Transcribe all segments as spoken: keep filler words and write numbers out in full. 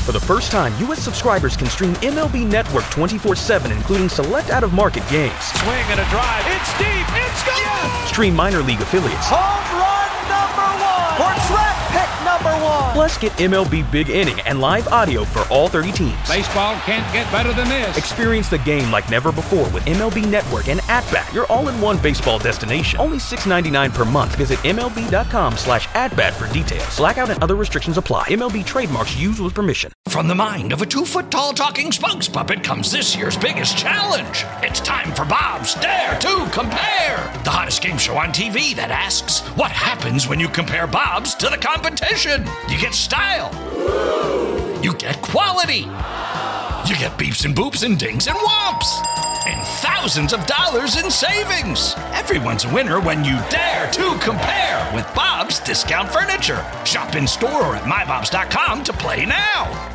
For the first time, U S subscribers can stream M L B Network twenty-four seven, including select out-of-market games. Swing and a drive. It's deep. It's gone. Yes! Stream minor league affiliates. Home run number one. For draft pick number one. Plus, get M L B Big Inning and live audio for all thirty teams. Baseball can't get better than this. Experience the game like never before with M L B Network and At-Bat, your all-in-one baseball destination. Only six dollars and ninety-nine cents per month. Visit M L B dot com slash at-bat for details. Blackout and other restrictions apply. M L B trademarks used with permission. From the mind of a two-foot-tall talking Spunks puppet comes this year's biggest challenge. It's time for Bob's Dare to Compare, the hottest game show on T V that asks, what happens when you compare Bob's to the competition? You get style. You get quality. You get beeps and boops and dings and whomps. And thousands of dollars in savings. Everyone's a winner when you dare to compare with Bob's Discount Furniture. Shop in store or at my bobs dot com to play now.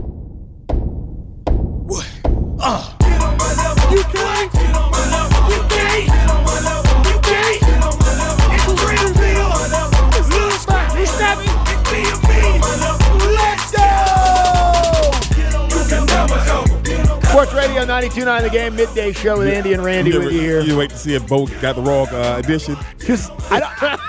What? Uh. Get on my level. You can't. Get on my level. You can't. Get on my level. You can't. Get on my level. It's real deal. It's little spot. It's snappy. It's me and me. Let's go. You can never go. Sports Radio ninety-two point nine The Game, midday show with Andy and Randy you with you here. You wait to see if Bo got the wrong uh, edition. Because I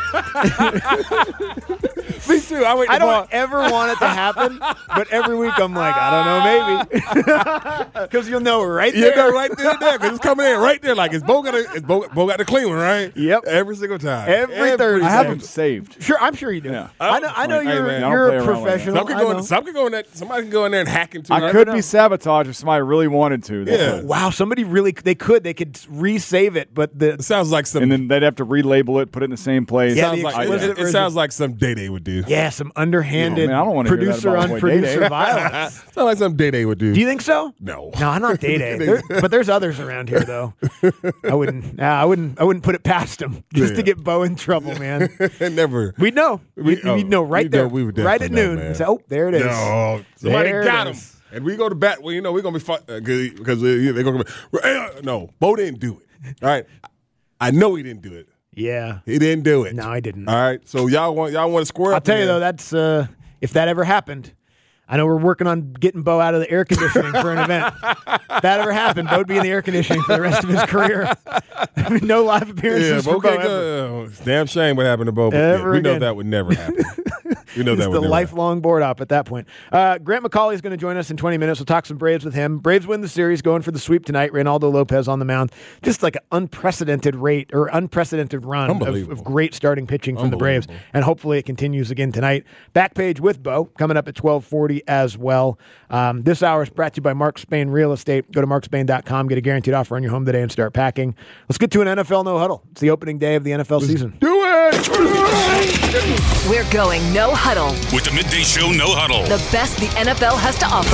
don't, Me too. I, wait I don't ever want it to happen, but every week I'm like, I don't know, maybe. Because you'll know right there. You know right there, there, because it's coming in right there. Like, is Bo got a, is Bo, Bo got the clean one, right? Yep. Every single time. Every, Every Thursday. I have them saved. Sure, I'm sure you do. Yeah. I know, I know Like, hey, you're, man, I don't you're play a around like that. professional. Some can I go in, know. some can go in that. Somebody can go in there and hack into it. I could be sabotage if somebody really wanted to. They Yeah. could. Wow, somebody really, they could. They could resave it, but the It sounds like some. And then they'd have to relabel it, put it in the same place. Yeah, sounds the like, explicit it, it version. sounds like some Day Day would do. yeah, some underhanded Oh, man, I don't wanna hear that producer about on Boy producer Day-Day. violence. Sounds like some Day Day would do. Do you think so? No. No, I'm not Day Day. There- but there's others around here, though. I wouldn't. Nah, I wouldn't. I wouldn't put it past them just to Yeah. get Bo in trouble, man. Never. We'd know. We- We'd, oh, we'd know right we know- there, we would right at definitely know, noon. man. And say, oh, there it is. No, somebody There got it him. is. And we go to bat. Well, you know, we're going to be fun because they're going to be. No, Bo didn't do it. All right. I know he didn't do it. Yeah. He didn't do it. No, I didn't. All right. So y'all want y'all want to square I'll up? tell you again. though, that's uh, if that ever happened. I know we're working on getting Bo out of the air conditioning for an event. If that ever happened, Bo'd be in the air conditioning for the rest of his career. No live appearances Yeah, for Bo Bo can't ever. go. It's damn shame what happened to Bo. But Ever yeah, we know again. that would never happen. We know He's that would the never lifelong board op at that point. Uh, Grant McCauley is going to join us in twenty minutes. We'll talk some Braves with him. Braves win the series, going for the sweep tonight. Reynaldo Lopez on the mound. Just like an unprecedented rate or unprecedented run of, Unbelievable. of great starting pitching from the Braves. And hopefully it continues again tonight. Backpage with Bo coming up at twelve forty as well. Um, this hour is brought to you by Mark Spain Real Estate. Go to mark spain dot com. Get a guaranteed offer on your home today and start packing. Let's get to an N F L no huddle. It's the opening day of the N F L season. Do it. We're going no huddle. With the Midday Show No Huddle. The best the N F L has to offer.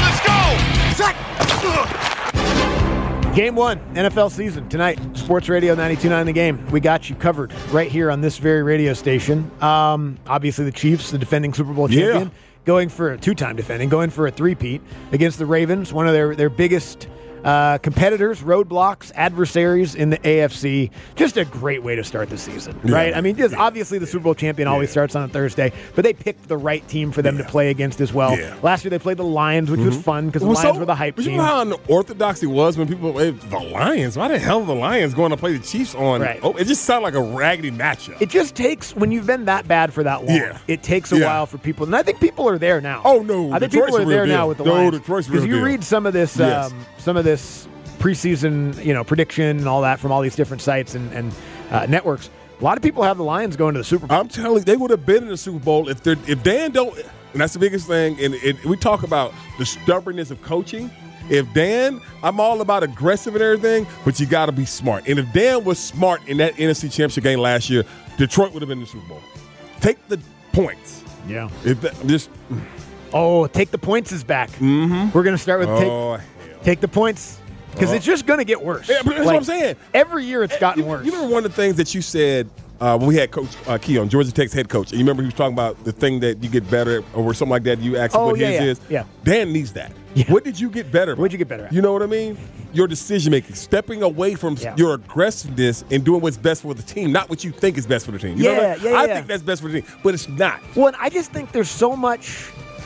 Now let's go. Game one, N F L season tonight. Sports Radio ninety-two point nine The Game. We got you covered right here on this very radio station. Um, obviously, the Chiefs, the defending Super Bowl Yeah. champion, going for a two-time defending, going for a three-peat against the Ravens, one of their, their biggest uh, competitors, roadblocks, adversaries in the A F C. Just a great way to start the season, Yeah. right? I mean, just obviously the Super Bowl champion always Yeah. starts on a Thursday, but they picked the right team for them Yeah. to play against as well. Yeah. Last year they played the Lions, which was fun because the Well, Lions so- were the hype but team. You know how unorthodox it was when people hey, the Lions. Why the hell are the Lions going to play the Chiefs on? Right. Oh, it just sounded like a raggedy matchup. It just takes, when you've been that bad for that long, Yeah. it takes a Yeah. while for people. And I think people are there now. Oh, no, I think Detroit's people a are real there deal. now with the No, Lions. Detroit's a Because real you deal. read some of this, Yes. um, some of this preseason, you know, prediction and all that from all these different sites and, and uh, networks. A lot of people have the Lions going to the Super Bowl. I'm telling you, they would have been in the Super Bowl if they're if Dan don't. And that's the biggest thing. And it, we talk about the stubbornness of coaching. If Dan, I'm all about aggressive and everything, but you got to be smart. And if Dan was smart in that N F C Championship game last year, Detroit would have been in the Super Bowl. Take the points. Yeah. If that, just Oh, take the points is back. mm-hmm. We're going to start with Oh, take, hell. take the points because Oh. it's just going to get worse. Yeah, but that's what I'm saying. Every year it's gotten you, worse. You remember one of the things that you said uh, when we had Coach uh, Keon, Georgia Tech's head coach, and you remember he was talking about the thing that you get better or something like that. You asked him Oh, what yeah, his yeah, is. yeah. Dan needs that. Yeah. What did you get better? What'd you get better at? You know what I mean? Your decision making, stepping away from Yeah. your aggressiveness and doing what's best for the team, not what you think is best for the team. You know Yeah, what I mean? yeah, I yeah. think that's best for the team, but it's not. Well, and I just think there's so much.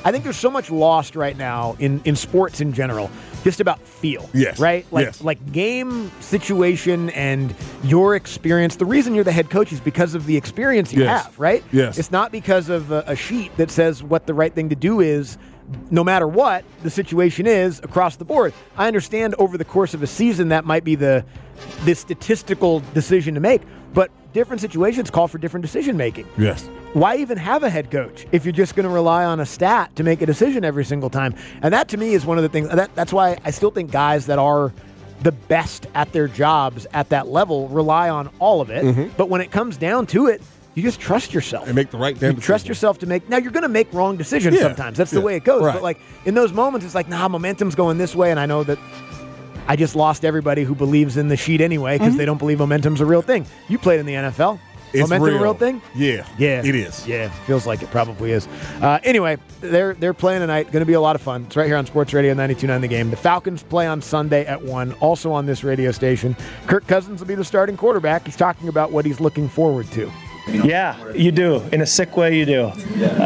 I think there's so much lost right now in, in sports in general, just about feel. Yes. Right? Like, yes. like game situation and your experience. The reason you're the head coach is because of the experience you yes. have, right? Yes. It's not because of a, a sheet that says what the right thing to do is, no matter what the situation is across the board. I understand over the course of a season that might be the the statistical decision to make, but different situations call for different decision making. Yes. Why even have a head coach if you're just going to rely on a stat to make a decision every single time? And that to me is one of the things that that's why I still think guys that are the best at their jobs at that level rely on all of it. Mm-hmm. But when it comes down to it, you just trust yourself. And make the right damn You trust decision. yourself to make. Now, you're going to make wrong decisions Yeah. sometimes. That's Yeah. the way it goes. Right. But, like, in those moments, it's like, nah, momentum's going this way, and I know that I just lost everybody who believes in the sheet anyway because Mm-hmm. they don't believe momentum's a real thing. You played in the N F L. It's Momentum real. a real thing? Yeah. Yeah. It is. Yeah. Feels like it probably is. Uh, anyway, they're they're playing tonight. Going to be a lot of fun. It's right here on Sports Radio ninety-two point nine The Game. The Falcons play on Sunday at one, also on this radio station. Kirk Cousins will be the starting quarterback. He's talking about what he's looking forward to. Yeah, you do. In a sick way, you do.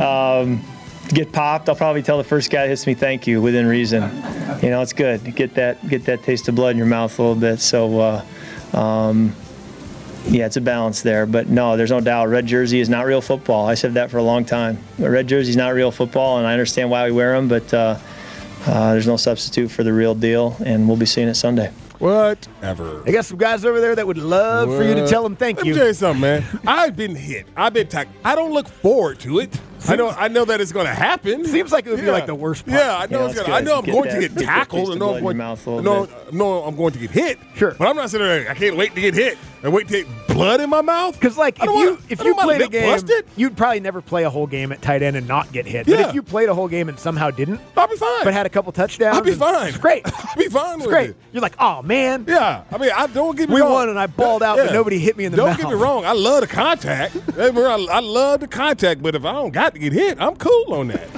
Um, get popped, I'll probably tell the first guy that hits me thank you within reason. You know, it's good. Get that get that taste of blood in your mouth a little bit. So, uh, um, yeah, it's a balance there. But no, there's no doubt. Red jersey is not real football. I said that for a long time. A red jersey is not real football, and I understand why we wear them, but uh, uh, there's no substitute for the real deal, and we'll be seeing it Sunday. Whatever. I got some guys over there that would love for you to tell them thank Let you. me tell you something, man. I've been hit. I've been tackled. I don't look forward to it. I know. I know that it's going to happen. Seems like it would be Yeah. like the worst part. Yeah, I know. Yeah, it's that's gonna, I good. know I'm Get going that- to get get that tackled. taste and of know blood I'm in your going, mouth a little no, bit. no, I'm going to get hit. Sure. But I'm not sitting there. I can't wait to get hit and wait to get blood in my mouth. Because, like, I if don't you wanna- if I you don't wanna played a get game, busted. you'd probably never play a whole game at tight end and not get hit. But Yeah. if you played a whole game and somehow didn't, I'll be fine. but had a couple touchdowns, I'll be and- fine. It's great. I'll be fine It's with great. it. You're like, oh man, Yeah, I mean, I don't get me We wrong. won and I balled out, but nobody hit me in the don't mouth. get me wrong. I love the contact. I, mean, I, I love the contact, but if I don't got to get hit, I'm cool on that.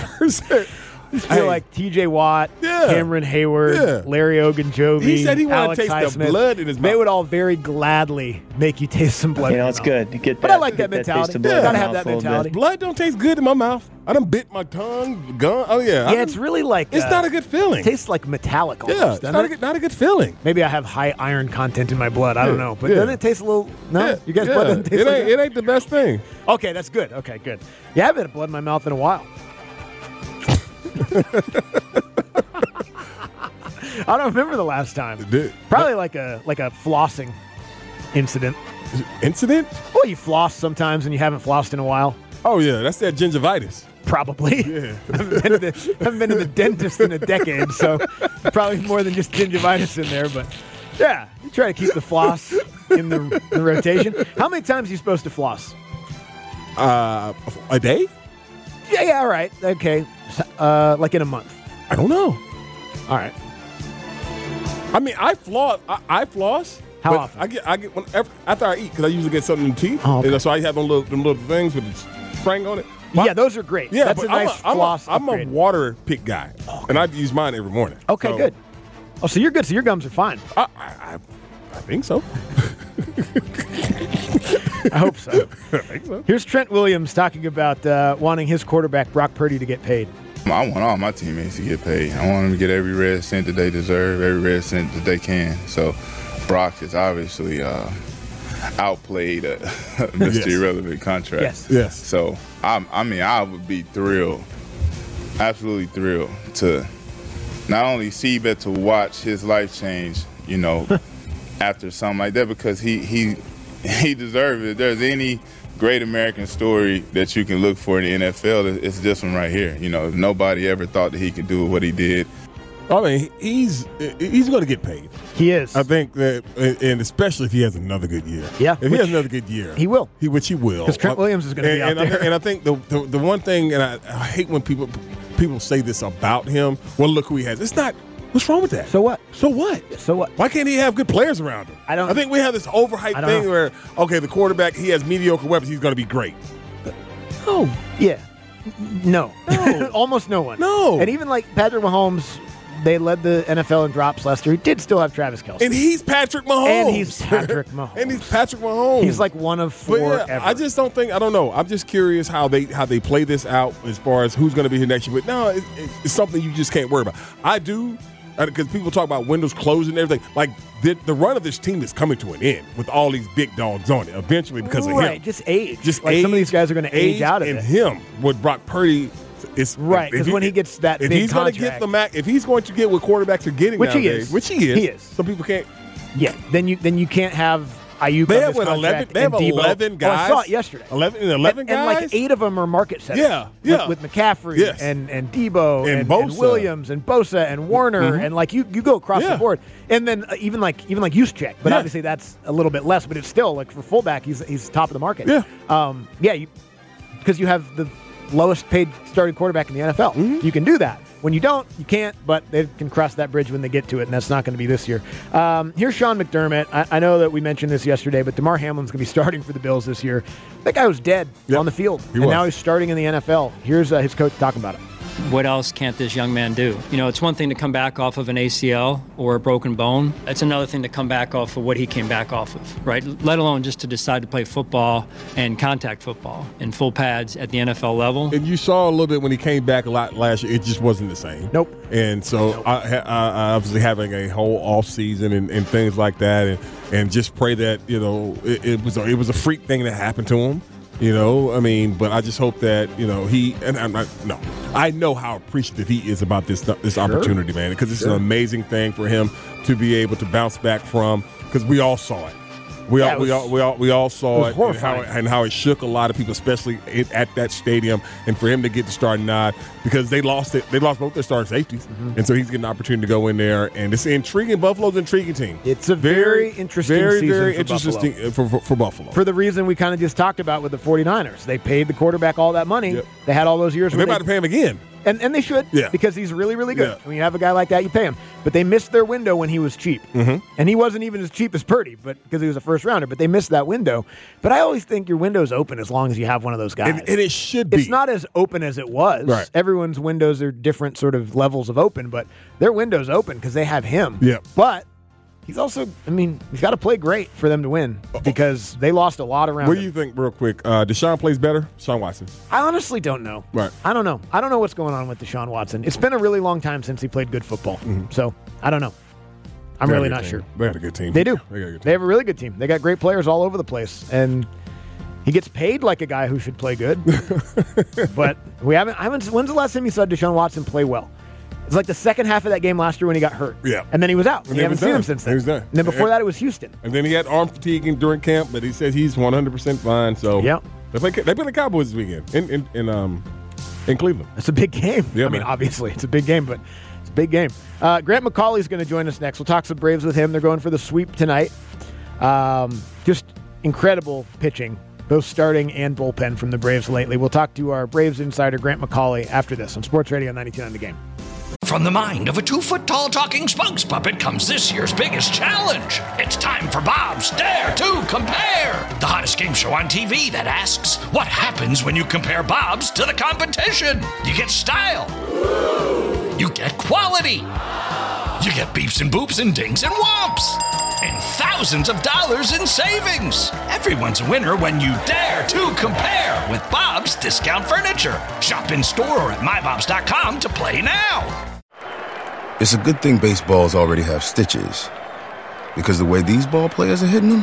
I feel Hey. like T J Watt, Yeah. Cameron Hayward, Yeah. Larry Ogunjobi. He said he wanted to Alex taste the Highsmith. blood in his They mouth. would all very gladly make you taste some blood. You in know, your it's mouth. good. to Get that, But I like get that taste mentality. of blood Yeah. in Gotta your have mouth that a little bit. mentality. Blood don't taste good in my mouth. I done bit my tongue, gun. Oh yeah, Yeah, it's really like it's uh, not a good feeling. tastes like metallic almost. yeah, it's doesn't not a, it? good, not a good feeling. Maybe I have high iron content in my blood. I don't Yeah. know, but Yeah. doesn't it taste a little? No, Yeah, you guys' yeah. blood doesn't taste it like ain't, that? it ain't the best thing. Okay, that's good. Okay, good. Yeah, I haven't had blood in my mouth in a while. I don't remember the last time. Dude, Probably like a like a flossing incident. incident? Well, you floss sometimes and you haven't flossed in a while. Oh yeah, that's that gingivitis. Probably. Yeah. I haven't been to the, haven't been to the dentist in a decade, so probably more than just gingivitis in there. But yeah, you try to keep the floss in the, the rotation. How many times are you supposed to floss? Uh, a day? Yeah, yeah, all right. Okay. Uh, like in a month. I don't know. All right. I mean, I floss. I, I floss. How but often? I get. I get whenever, after I eat because I usually get something in the teeth. Oh, okay. And so I have them little, them little things with the spring on it. Yeah, those are great. Yeah, That's but a nice I'm a, I'm floss a, I'm a upgrade. water pick guy, and I use mine every morning. Okay, So, good. Oh, so you're good. So your gums are fine. I, I, I, I think so. I hope so. I think so. Here's Trent Williams talking about uh, wanting his quarterback, Brock Purdy, to get paid. I want all my teammates to get paid. I want them to get every red cent that they deserve, every red cent that they can. So Brock has obviously uh, outplayed uh, Mister Yes. Irrelevant contract. Yes. Yes. So, I'm, I mean, I would be thrilled, absolutely thrilled to not only see, but to watch his life change, you know, after something like that, because he, he, he deserves it. If there's any great American story that you can look for in the N F L, it's this one right here. You know, nobody ever thought that he could do what he did. I mean, he's he's going to get paid. He is. I think that, and especially if he has another good year. Yeah, If he which has another good year, he will. He which he will. 'Cause Trent Williams is gonna And- be out and I, there. and I think the, the the one thing, and I, I hate when people people say this about him. Well, look who he has. It's not. What's wrong with that? So what? So what? So what? Why can't he have good players around him? I don't- I think we have this overhyped I don't thing know. where okay, the quarterback he has mediocre weapons, he's going to be great. Oh, yeah. N- No. No. Almost no one. No. And even like Patrick Mahomes they led the N F L in drops last year. He did still have Travis Kelce. And he's Patrick Mahomes. And he's Patrick Mahomes. and he's Patrick Mahomes. He's like one of four yeah, ever. I just don't think, I don't know. I'm just curious how they how they play this out as far as who's going to be here next year. But no, it, it, it's something you just can't worry about. I do, because people talk about windows closing and everything. Like, the, the run of this team is coming to an end with all these big dogs on it eventually because right, of him. just age. Just like age, some of these guys are going to age, age out of and it. And him with Brock Purdy. It's, right, because when he gets that if big he's going to get the mac, if he's going to get what quarterbers are getting which nowadays, he is, which he is, he is. Some people can't. Yeah, then you then you can't have Ayuk. They on have this what, eleven. They have and Debo. eleven guys. Oh, I saw it yesterday. Eleven and eleven and, guys, and like eight of them are market setters. Yeah, yeah. With, with McCaffrey yes. and and Debo and, and, Bosa. and Williams and Bosa and Warner mm-hmm. and like you you go across yeah. the board. And then uh, even like even like Juszczyk, but yeah. obviously that's a little bit less. But it's still like for fullback, he's he's top of the market. Yeah, um, yeah, because you, you have the lowest paid starting quarterback in the N F L. Mm-hmm. You can do that. When you don't, you can't, but they can cross that bridge when they get to it, and that's not going to be this year. Um, here's Sean McDermott. I, I know that we mentioned this yesterday, but DeMar Hamlin's going to be starting for the Bills this year. That guy was dead yep. on the field, he and was. now he's starting in the N F L. Here's uh, his coach talking about it. What else can't this young man do? You know, it's one thing to come back off of an A C L or a broken bone. It's another thing to come back off of what he came back off of, right? Let alone just to decide to play football and contact football in full pads at the N F L level. And you saw a little bit when he came back a lot last year. It just wasn't the same. Nope. And so nope. I, I, obviously having a whole off season and, and things like that, and, and just pray that, you know, it, it was a, it was a freak thing that happened to him. You know, I mean, but I just hope that, you know, he and I'm not, no, I know how appreciative he is about this this sure. opportunity, man, because it's sure. an amazing thing for him to be able to bounce back from, because we all saw it. We yeah, all, was, we all we all we all saw it, it and, how it and how it shook a lot of people, especially it, at that stadium, and for him to get the starting nod because they lost it. They lost both their starting safeties, mm-hmm. and so he's getting an opportunity to go in there, and it's intriguing. Buffalo's an intriguing team. It's a very, very interesting very season very for interesting Buffalo. For, for, for Buffalo. For the reason we kind of just talked about with the 49ers, they paid the quarterback all that money. Yep. They had all those years. And they're they, about to pay him again. And, and they should, yeah. because he's really, really good. Yeah. When you have a guy like that, you pay him. But they missed their window when he was cheap. Mm-hmm. And he wasn't even as cheap as Purdy, but because he was a first-rounder. But they missed that window. But I always think your window's open as long as you have one of those guys. And, and it should be. It's not as open as it was. Right. Everyone's windows are different sort of levels of open, but their window's open because they have him. Yeah. But he's also, I mean, he's got to play great for them to win because they lost a lot around What do him. you think, real quick? Uh, Deshaun plays better? Deshaun Watson? I honestly don't know. Right. I don't know. I don't know what's going on with Deshaun Watson. It's been a really long time since he played good football. Mm-hmm. So, I don't know. I'm really not team. sure. They got a good team. They do. They, got a good team. They have a really good team. They got great players all over the place. And he gets paid like a guy who should play good. But we haven't, I haven't, when's the last time you saw Deshaun Watson play well? It's like the second half of that game last year when he got hurt. Yeah. And then he was out. And we haven't seen done. him since then. He was done. And then before and, that, it was Houston. And then he had arm fatigue during camp, but he said he's one hundred percent fine. So yep. they play, they play the Cowboys this weekend in, in, in, um, in Cleveland. It's a big game. Yeah, I mean, man. obviously, it's a big game, but it's a big game. Uh, Grant McCauley's going to join us next. We'll talk some Braves with him. They're going for the sweep tonight. Um, just incredible pitching, both starting and bullpen from the Braves lately. We'll talk to our Braves insider, Grant McCauley, after this on Sports Radio ninety-two point nine The Game. From the mind of a two-foot-tall talking spokes puppet comes this year's biggest challenge. It's time for Bob's Dare to Compare, the hottest game show on T V that asks, what happens when you compare Bob's to the competition? You get style. You get quality. You get beeps and boops and dings and whomps. And thousands of dollars in savings. Everyone's a winner when you dare to compare with Bob's Discount Furniture. Shop in store or at my bobs dot com to play now. It's a good thing baseballs already have stitches, because the way these ball players are hitting them,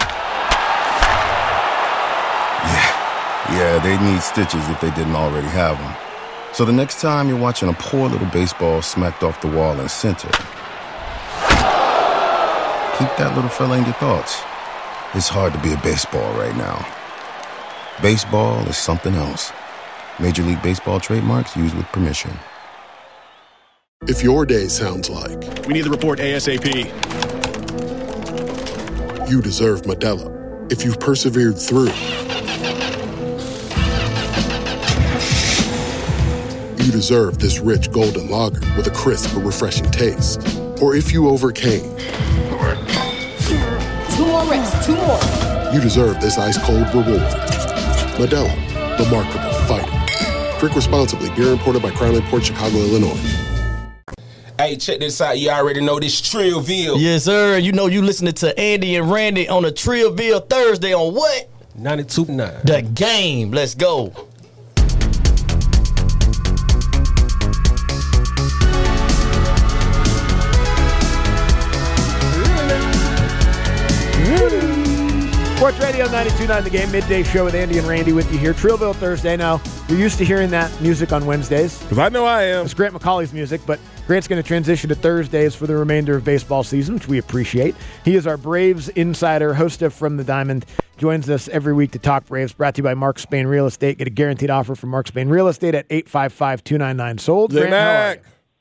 yeah, yeah, they need stitches if they didn't already have them. So the next time you're watching a poor little baseball smacked off the wall in center, keep that little fella in your thoughts. It's hard to be a baseball right now. Baseball is something else. Major League Baseball trademarks used with permission. If your day sounds like we need the report ASAP, you deserve Modelo. If you've persevered through, you deserve this rich golden lager with a crisp but refreshing taste. Or if you overcame, two more reps, two more. You deserve this ice cold reward. Modelo, the Remarkable Fighter. Drink responsibly. Beer imported by Crown Imports, Chicago, Illinois. Hey, check this out. You already know this Trillville. Yes, sir. You know you listening to Andy and Randy on a Trillville Thursday on what? ninety-two point nine. The Game. Let's go. Sports Radio ninety-two point nine The Game, midday show with Andy and Randy with you here. Trillville Thursday. Now, you're used to hearing that music on Wednesdays. Because I know I am. It's Grant McCauley's music, but Grant's going to transition to Thursdays for the remainder of baseball season, which we appreciate. He is our Braves insider, host of From the Diamond. Joins us every week to talk Braves. Brought to you by Mark Spain Real Estate. Get a guaranteed offer from Mark Spain Real Estate at eight five five, two nine nine, sold. Grant, how are you?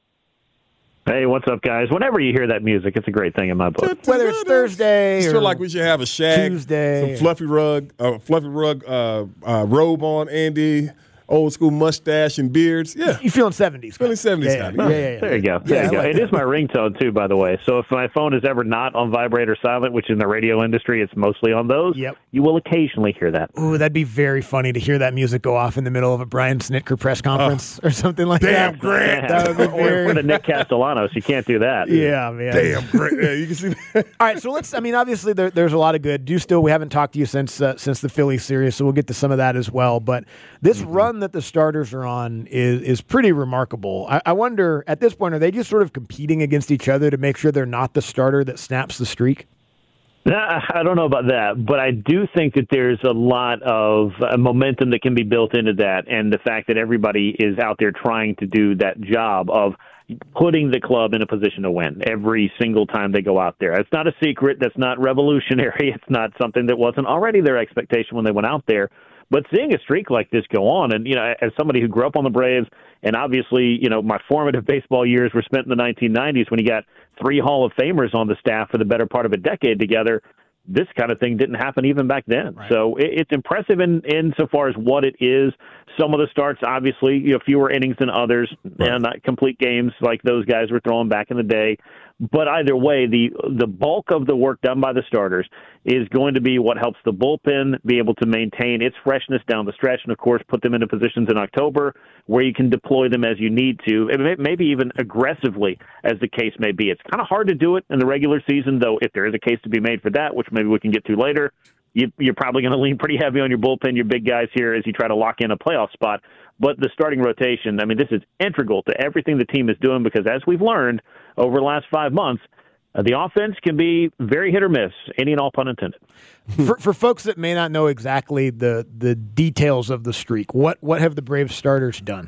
Hey, what's up, guys? Whenever you hear that music, it's a great thing in my book. Whether it's Thursday I just or feel like we should have a shag, Tuesday, some fluffy rug, uh, fluffy rug uh, uh, robe on, Andy, old school mustache and beards. Yeah, you feeling seventies? Feeling seventies, yeah, kind yeah, of. yeah, yeah, yeah. There you go. There Yeah, you go. I like It is my ringtone too, by the way. So if my phone is ever not on vibrate or silent, which in the radio industry it's mostly on those, Yep. you will occasionally hear that. Ooh, that'd be very funny to hear that music go off in the middle of a Brian Snitker press conference or something like Damn, that. Grant. That would be or very... for the Nick Castellanos, you can't do that. Yeah, man. Damn, Grant. Yeah, you can see that. All right, so let's. I mean, obviously, there, there's a lot of good. Do still, we haven't talked to you since uh, since the Phillies series, so we'll get to some of that as well. But this Mm-hmm. run that the starters are on is is pretty remarkable. I, I wonder at this point, are they just sort of competing against each other to make sure they're not the starter that snaps the streak? Nah, I don't know about that, but I do think that there's a lot of uh, momentum that can be built into that, and the fact that everybody is out there trying to do that job of putting the club in a position to win every single time they go out there. It's not a secret. That's not revolutionary. It's not something that wasn't already their expectation when they went out there. But seeing a streak like this go on, and, you know, as somebody who grew up on the Braves, and obviously, you know, my formative baseball years were spent in the nineteen nineties when you got three Hall of Famers on the staff for the better part of a decade together, this kind of thing didn't happen even back then. Right. So it, it's impressive in insofar as what it is. Some of the starts, obviously, you know, fewer innings than others, right. and not complete games like those guys were throwing back in the day. But either way, the the bulk of the work done by the starters is going to be what helps the bullpen be able to maintain its freshness down the stretch, and, of course, put them into positions in October where you can deploy them as you need to, and maybe even aggressively, as the case may be. It's kind of hard to do it in the regular season, though, if there is a case to be made for that, which maybe we can get to later. You, you're probably going to lean pretty heavy on your bullpen, your big guys here, as you try to lock in a playoff spot. But the starting rotation, I mean, this is integral to everything the team is doing because, as we've learned over the last five months, uh, the offense can be very hit or miss, any and all pun intended. For for folks that may not know exactly the the details of the streak, what what have the Braves starters done?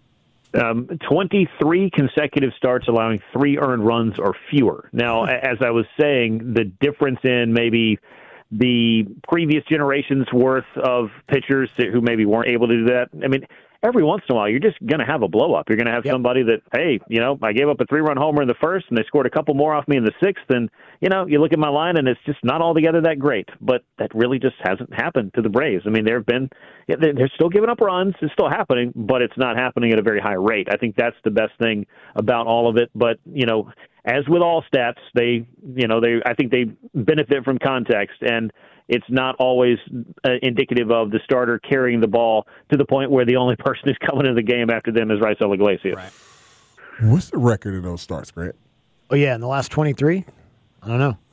Um, twenty-three consecutive starts allowing three earned runs or fewer. Now, as I was saying, the difference in maybe the previous generation's worth of pitchers who maybe weren't able to do that, I mean, every once in a while, you're just going to have a blow-up. You're going to have yep. somebody that, hey, you know, I gave up a three-run homer in the first, and they scored a couple more off me in the sixth, and, you know, you look at my line, and it's just not altogether that great. But that really just hasn't happened to the Braves. I mean, there have been – they're still giving up runs. It's still happening, but it's not happening at a very high rate. I think that's the best thing about all of it. But, you know, as with all stats, they, you know, they I think they benefit from context, and – it's not always uh, indicative of the starter carrying the ball to the point where the only person who's coming into the game after them is Raisel Iglesias. Right. What's the record of those starts, Grant? Oh, yeah, in the last twenty-three? I don't know.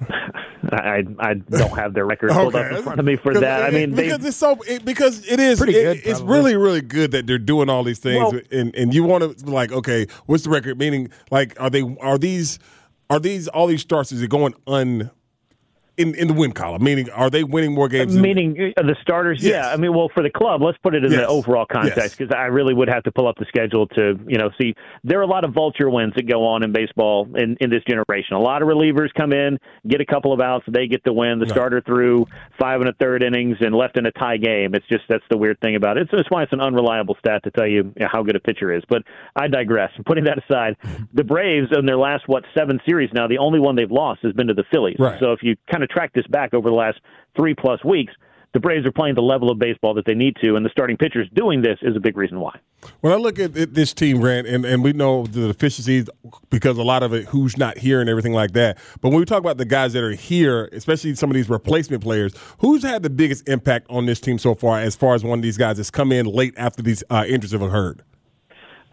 I I don't have their record pulled okay. up in front of me for that. It, I mean, because they, it's so it, because it is pretty good, it, it's really really good that they're doing all these things, well, and and you want to like okay, what's the record? Meaning, like, are they are these are these all these starts? Is it going un? In, in the win column, meaning are they winning more games? Meaning than, the starters, yes. yeah. I mean, well, for the club, let's put it in yes. the overall context because yes. I really would have to pull up the schedule to, you know, see. There are a lot of vulture wins that go on in baseball in, in this generation. A lot of relievers come in, get a couple of outs, they get the win. The right. starter threw five and a third innings and left in a tie game. It's just that's the weird thing about it. So that's why it's an unreliable stat to tell you, you know, how good a pitcher is. But I digress. Putting that aside, the Braves in their last what seven series now, the only one they've lost has been to the Phillies. Right. So if you kind of track this back over the last three plus weeks, the Braves are playing the level of baseball that they need to, and the starting pitchers doing this is a big reason why. When I look at this team, Grant, and, and we know the deficiencies because a lot of it, who's not here and everything like that. But when we talk about the guys that are here, especially some of these replacement players, who's had the biggest impact on this team so far as far as one of these guys that's come in late after these uh, injuries have occurred?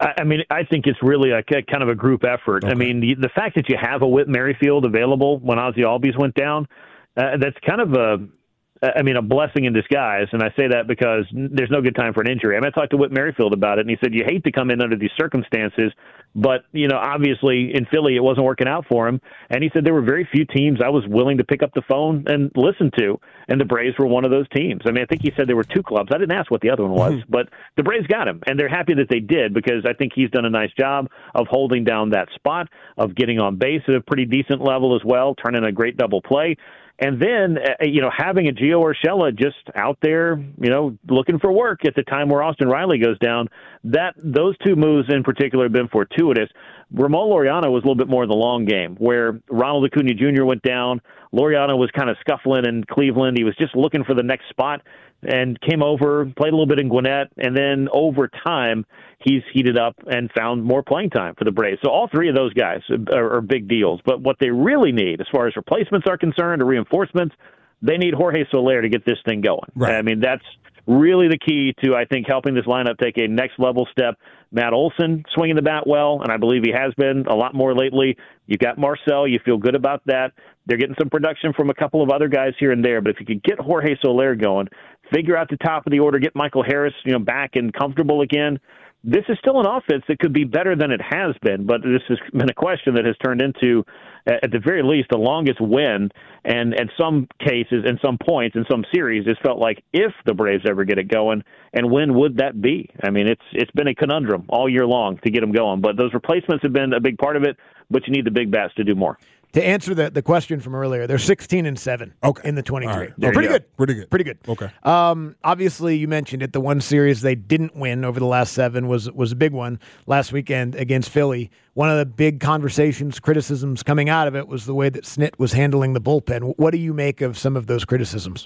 I mean, I think it's really a kind of a group effort. Okay. I mean, the, the fact that you have a Whit Merrifield available when Ozzie Albies went down, uh, that's kind of a, I mean, a blessing in disguise. And I say that because there's no good time for an injury. I mean, I talked to Whit Merrifield about it, and he said, you hate to come in under these circumstances, but, you know, obviously in Philly, it wasn't working out for him. And he said there were very few teams I was willing to pick up the phone and listen to, and the Braves were one of those teams. I mean, I think he said there were two clubs. I didn't ask what the other one was, but the Braves got him, and they're happy that they did because I think he's done a nice job of holding down that spot, of getting on base at a pretty decent level as well, turning a great double play. And then, uh, you know, having a Gio Urshela just out there, you know, looking for work at the time where Austin Riley goes down, that those two moves in particular have been fortuitous. Ramon Laureano was a little bit more in the long game, where Ronald Acuna Junior went down. Laureano was kind of scuffling in Cleveland. He was just looking for the next spot and came over, played a little bit in Gwinnett, and then over time he's heated up and found more playing time for the Braves. So all three of those guys are, are big deals. But what they really need, as far as replacements are concerned or reinforcements, they need Jorge Soler to get this thing going. Right. I mean, that's really the key to, I think, helping this lineup take a next-level step. Matt Olson swinging the bat well, and I believe he has been a lot more lately. You've got Marcell. You feel good about that. They're getting some production from a couple of other guys here and there, but if you could get Jorge Soler going, figure out the top of the order, get Michael Harris, you know, back and comfortable again, this is still an offense that could be better than it has been, but this has been a question that has turned into, at the very least, the longest win, and in some cases, in some points, in some series, it's felt like if the Braves ever get it going, and when would that be? I mean, it's it's been a conundrum all year long to get them going, but those replacements have been a big part of it, but you need the big bats to do more. To answer the, the question from earlier, they're sixteen and seven okay. in the twenty-three. Right. Oh, pretty go. good. Pretty good. Pretty good. Okay. Um, obviously, you mentioned it. The one series they didn't win over the last seven was was a big one last weekend against Philly. One of the big conversations, criticisms coming out of it was the way that Snit was handling the bullpen. What do you make of some of those criticisms?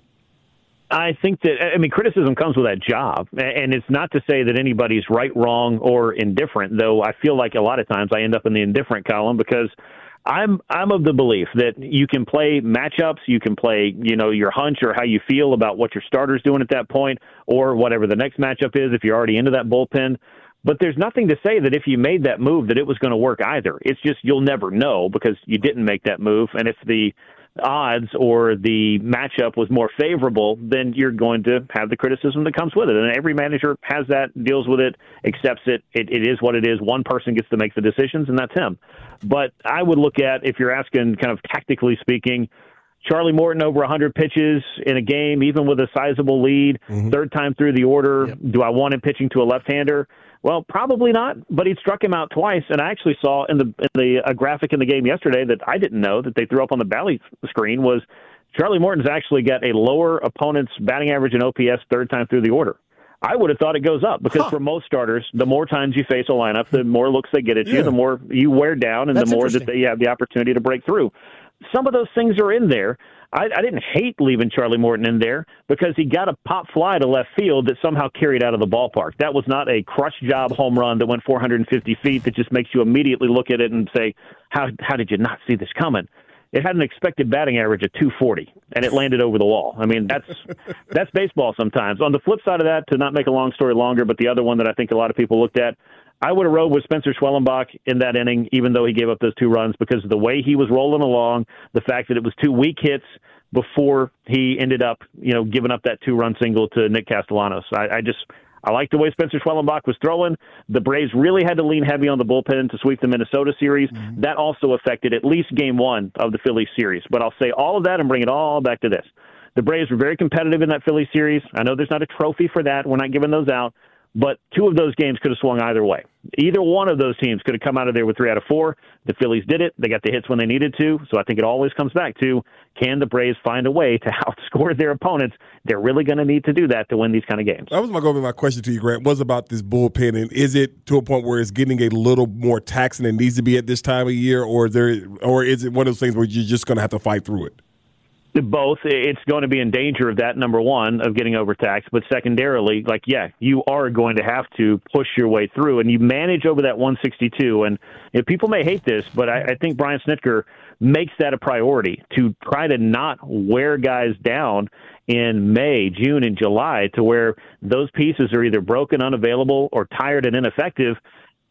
I think that, I mean, criticism comes with that job, and it's not to say that anybody's right, wrong, or indifferent, though I feel like a lot of times I end up in the indifferent column because I'm I'm of the belief that you can play matchups, you can play, you know, your hunch or how you feel about what your starter's doing at that point, or whatever the next matchup is if you're already into that bullpen. But there's nothing to say that if you made that move that it was going to work either. It's just you'll never know because you didn't make that move. And if the odds or the matchup was more favorable, then you're going to have the criticism that comes with it. And every manager has that, deals with it, accepts it. It, it is what it is. One person gets to make the decisions, and that's him. But I would look at, if you're asking kind of tactically speaking, Charlie Morton over one hundred pitches in a game, even with a sizable lead, mm-hmm. third time through the order. Yep. Do I want him pitching to a left-hander? Well, probably not, but he struck him out twice, and I actually saw in the in the a graphic in the game yesterday that I didn't know that they threw up on the Bally screen was Charlie Morton's actually got a lower opponent's batting average and O P S third time through the order. I would have thought it goes up because huh. for most starters, the more times you face a lineup, the more looks they get at yeah. you, the more you wear down, and That's the more that they have the opportunity to break through. Some of those things are in there. I, I didn't hate leaving Charlie Morton in there because he got a pop fly to left field that somehow carried out of the ballpark. That was not a crush job home run that went four hundred fifty feet that just makes you immediately look at it and say, how how did you not see this coming? It had an expected batting average of two forty, and it landed over the wall. I mean, that's that's baseball sometimes. On the flip side of that, to not make a long story longer, but the other one that I think a lot of people looked at, I would have rode with Spencer Schwellenbach in that inning, even though he gave up those two runs, because of the way he was rolling along, the fact that it was two weak hits before he ended up, you know, giving up that two-run single to Nick Castellanos. I, I just I like the way Spencer Schwellenbach was throwing. The Braves really had to lean heavy on the bullpen to sweep the Minnesota series. Mm-hmm. That also affected at least game one of the Phillies series. But I'll say all of that and bring it all back to this. The Braves were very competitive in that Phillies series. I know there's not a trophy for that. We're not giving those out. But two of those games could have swung either way. Either one of those teams could have come out of there with three out of four. The Phillies did it. They got the hits when they needed to. So I think it always comes back to, can the Braves find a way to outscore their opponents? They're really going to need to do that to win these kind of games. That was my, going to be my question to you, Grant, was about this bullpen. And is it to a point where it's getting a little more taxing than it needs to be at this time of year? Or, there, or is it one of those things where you're just going to have to fight through it? Both. It's going to be in danger of that, number one, of getting overtaxed. But secondarily, like, yeah, you are going to have to push your way through. And you manage over that one sixty-two. And you know, people may hate this, but I, I think Brian Snitker makes that a priority to try to not wear guys down in May, June, and July to where those pieces are either broken, unavailable, or tired and ineffective.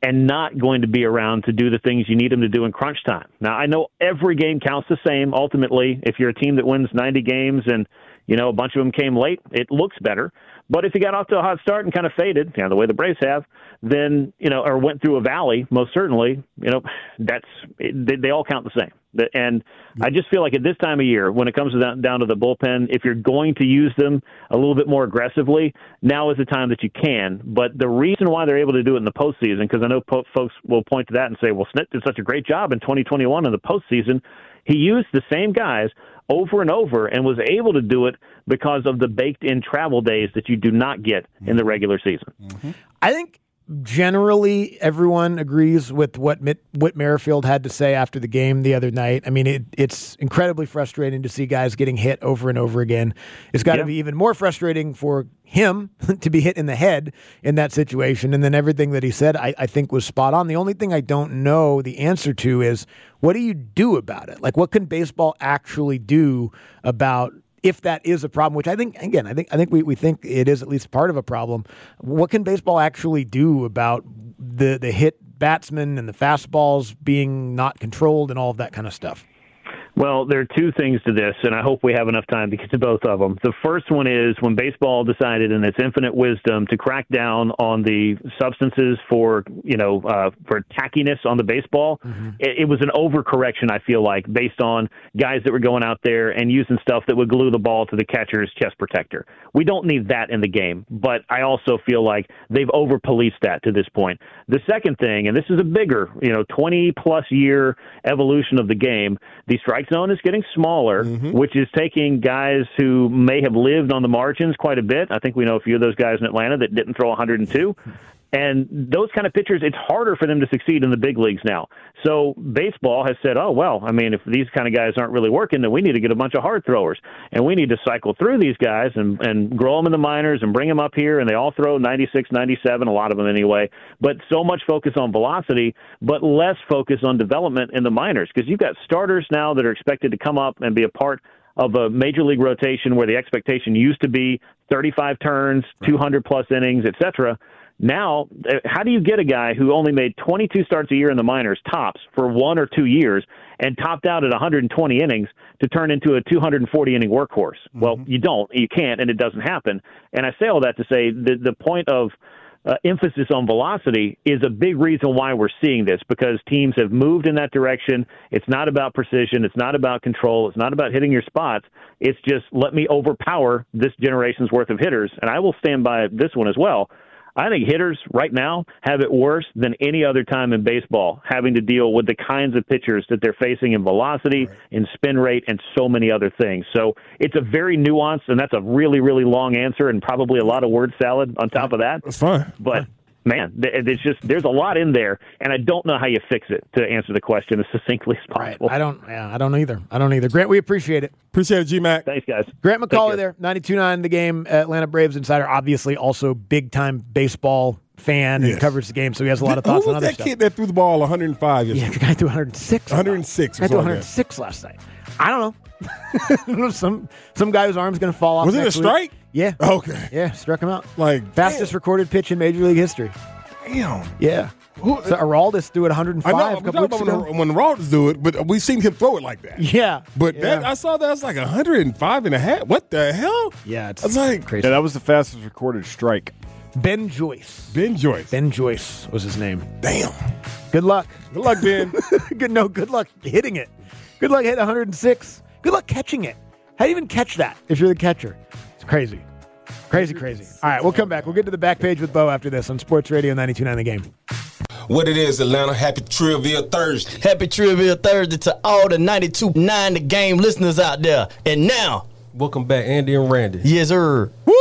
and not going to be around to do the things you need him to do in crunch time. Now, I know every game counts the same. Ultimately, if you're a team that wins ninety games and, you know, a bunch of them came late, it looks better. But if you got off to a hot start and kind of faded, you know, the way the Braves have, then, you know, or went through a valley, most certainly, you know, that's they, they all count the same. And I just feel like at this time of year, when it comes down, down to the bullpen, if you're going to use them a little bit more aggressively, now is the time that you can. But the reason why they're able to do it in the postseason, because I know po- folks will point to that and say, well, Snit did such a great job in twenty twenty-one in the postseason. He used the same guys over and over and was able to do it because of the baked-in travel days that you do not get in the regular season. Mm-hmm. I think generally everyone agrees with what Mitt, Whit Merrifield had to say after the game the other night. I mean, it, it's incredibly frustrating to see guys getting hit over and over again. It's got to yeah. be even more frustrating for him to be hit in the head in that situation. And then everything that he said, I, I think, was spot on. The only thing I don't know the answer to is, what do you do about it? Like, what can baseball actually do about if that is a problem, which I think, again, I think I think we, we think it is at least part of a problem. What can baseball actually do about the, the hit batsmen and the fastballs being not controlled and all of that kind of stuff? Well, there are two things to this, and I hope we have enough time to get to both of them. The first one is when baseball decided in its infinite wisdom to crack down on the substances for, you know, uh, for tackiness on the baseball, mm-hmm. it, it was an overcorrection, I feel like, based on guys that were going out there and using stuff that would glue the ball to the catcher's chest protector. We don't need that in the game, but I also feel like they've over-policed that to this point. The second thing, and this is a bigger, you know, twenty-plus year evolution of the game, the strike zone is getting smaller, mm-hmm. which is taking guys who may have lived on the margins quite a bit. I think we know a few of those guys in Atlanta that didn't throw one hundred two. And those kind of pitchers, it's harder for them to succeed in the big leagues now. So baseball has said, oh, well, I mean, if these kind of guys aren't really working, then we need to get a bunch of hard throwers. And we need to cycle through these guys and, and grow them in the minors and bring them up here. And they all throw ninety-six, ninety-seven, a lot of them anyway. But so much focus on velocity, but less focus on development in the minors. Because you've got starters now that are expected to come up and be a part of a major league rotation where the expectation used to be thirty-five turns, two hundred plus innings, et cetera. Now, how do you get a guy who only made twenty-two starts a year in the minors, tops, for one or two years, and topped out at one hundred twenty innings to turn into a two hundred forty inning workhorse? Mm-hmm. Well, you don't. You can't, and it doesn't happen. And I say all that to say the, the point of uh, emphasis on velocity is a big reason why we're seeing this, because teams have moved in that direction. It's not about precision. It's not about control. It's not about hitting your spots. It's just, let me overpower this generation's worth of hitters. And I will stand by this one as well. I think hitters right now have it worse than any other time in baseball, having to deal with the kinds of pitchers that they're facing in velocity, right. in spin rate, and so many other things. So it's a very nuanced, and that's a really, really long answer and probably a lot of word salad on top of that. That's fine. But, fine. man, it's just there's a lot in there, and I don't know how you fix it, to answer the question as succinctly as possible. Right. I don't yeah, I don't either. I don't either. Grant, we appreciate it. Appreciate it, G-Mac. Thanks, guys. Grant McCauley there, ninety-two point nine The Game, Atlanta Braves insider, obviously also big-time baseball fan and yes. covers the game, so he has a lot of thoughts Who on other was that stuff. kid that threw the ball one hundred five yesterday? Yeah, the guy threw one hundred six. one hundred six. I threw one hundred six last night. I don't know. some some guy whose arm's going to fall off. Was it a strike? Week. Yeah. Okay. Yeah, struck him out. Like fastest damn. recorded pitch in Major League history. Damn. Yeah. Who, so Araldis threw it one hundred five I know, a couple weeks ago. When, when Araldis do it, but we've seen him throw it like that. Yeah. But yeah. That, I saw that was like one hundred five and a half. What the hell? Yeah, it's I was like, crazy. Yeah, that was the fastest recorded strike. Ben Joyce. Ben Joyce. Ben Joyce was his name. Damn. Good luck. Good luck, Ben. good no, good luck hitting it. Good luck hitting one hundred six. Good luck catching it. How do you even catch that if you're the catcher? It's crazy. Crazy, crazy. All right, we'll come back. We'll get to the back page with Bo after this on Sports Radio ninety-two point nine The Game. What it is, Atlanta. Happy Trillville Thursday. Happy Trillville Thursday to all the ninety-two point nine The Game listeners out there. And now, welcome back, Andy and Randy. Yes, sir. Woo!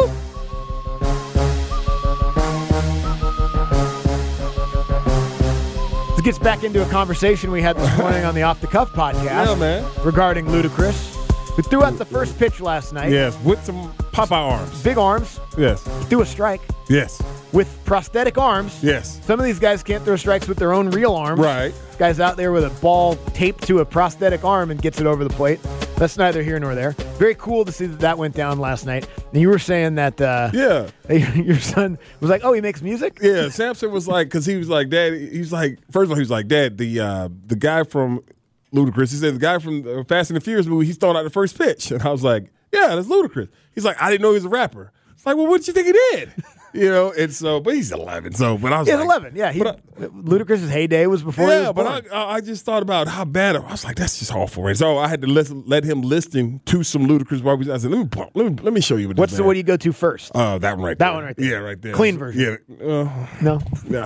This gets back into a conversation we had this morning on the Off the Cuff podcast. Yeah, man. Regarding Ludacris, who threw out the first pitch last night. Yes, with some Popeye arms. Big arms. Yes. He threw a strike. Yes. With prosthetic arms. Yes. Some of these guys can't throw strikes with their own real arms. Right. This guy's out there with a ball taped to a prosthetic arm and gets it over the plate. That's neither here nor there. Very cool to see that that went down last night. And you were saying that uh, yeah, your son was like, oh, he makes music? Yeah, Samson was like, because he was like, Dad, he's like, first of all, he was like, Dad, the uh, the guy from Ludacris, he said, the guy from the Fast and the Furious movie, he's throwing out the first pitch. And I was like, yeah, that's Ludacris. He's like, I didn't know he was a rapper. It's like, well, what did you think he did? You know, and so, but he's eleven. So, but I was he's like, eleven. Yeah, he, I, Ludacris's heyday was before. Yeah, he was but I, I just thought about how bad. I was like, that's just awful. And so I had to listen, let him listen to some Ludacris while we. I said, let me let me let me show you what. What's this the man. what do you go to first? Oh, uh, that one right that there. That one right there. Yeah, right there. Clean version. Yeah. Uh, no. No.